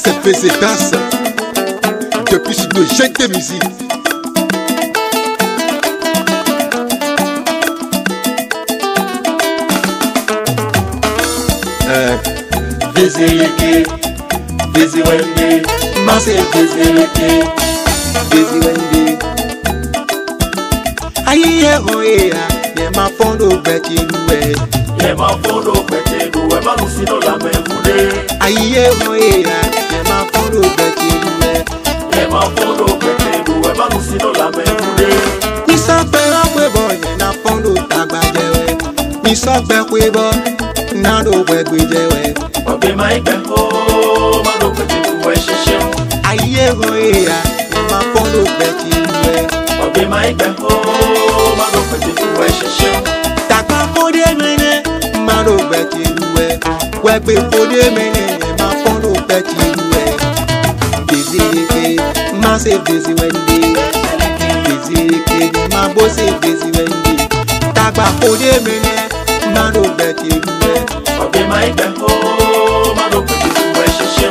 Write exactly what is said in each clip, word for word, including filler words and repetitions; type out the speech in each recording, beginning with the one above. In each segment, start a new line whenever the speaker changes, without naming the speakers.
c'est Pézédas depuis Studio G T Musique.
Bezéleke, Bézé Wende, Massé Bezéleke,
Bézé Wende. Aïe oé ya, yé ma fondo beti loué.
Yé ma fondo beti loué, ma lusino la me voulé.
Aïe oé ya, yé ma fondo beti loué.
Yé ma fondo beti loué, ma lusino la me voulé.
Mi so pe okwe bo, yé na fondo tagbajewe. Mi so pe okwe bo, na do wegwe jewe.
Obe ma igbe ho, ma do beti loué sheshe.
Aïe oé ya, yé ma fondo beti loué.
Obe ma igbe ho, ma do beti loué sheshe.
Takwa kode mene, ma do beti loué. Wegwe kode mene, yé ma fondo beti loué. Bezéleke, Massé Bézé Wende. Bezéleke, ma bosse Bézé Wende. Takwa kode mene, ma do beti loué.
Obe ma igbe ho, ma do beti loué sheshe.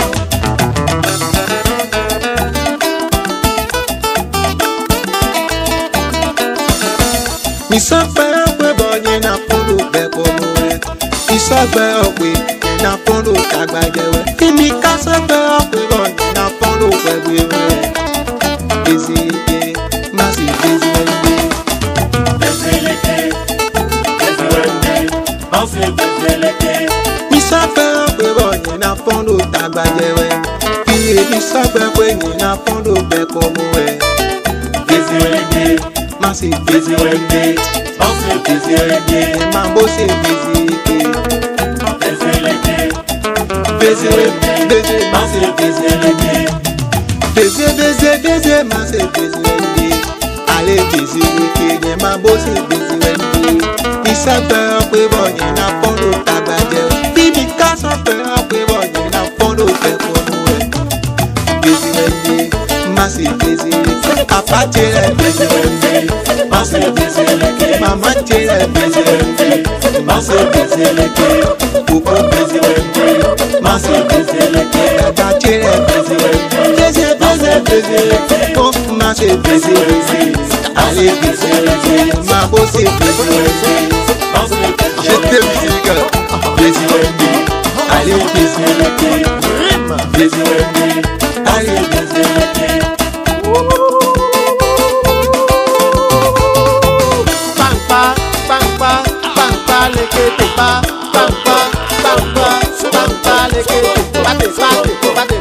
Mi so pe okwe bonye na fondo beko moe. Mi so pe okwe na fondo tagbajewe. Imi ka so pe okwe bonye na fondo wegwewe. Bezéleke, Massé Bézé Wende.
Bezéleke, Bézé Wende, Massé Bezéleke.
Mi so pe okwe bonye na fondo tagbajewe. Iye mi so pe okwe na fondo beko moe.
Bezéleke,
Massé
Bézé Wende, Massé Bezéleke.
ma bosse Bezéleke.
Bezéleke,
Bézé Wende, Bézé
Massé Bezéleke.
Bézé, Bézé, Bézé, Massé Bézé Wende. Allez Bezéleke, yé ma bosse Bézé Wende. Mi so pe okwe bonye na fondo tagbajewe. Imi ka so pe okwe bonye na fondo beko moe. Bézé Wende, Massé Bezéleke. Papa tire
Bézé Wende, Massé Bezéleke.
Maman tire
Bézé Wende, Massé Bezéleke.
Popo
Bézé Wende, Massé Bezéleke.
Dada tire
Bézé Wende,
Bézé, Bézé, Bézé. Oh, Massé Bezéleke. Allez Bezéleke, ma bosse Bézé Wende.
Massé
G T Musique.
Bézé Wende,
Allez Bezéleke.
Bézé Wende, Massé Bezéleke.
Pampa, pampa, pampa, lekete pa, pampa, pampa, pampa, lekete, bate, bate, bate.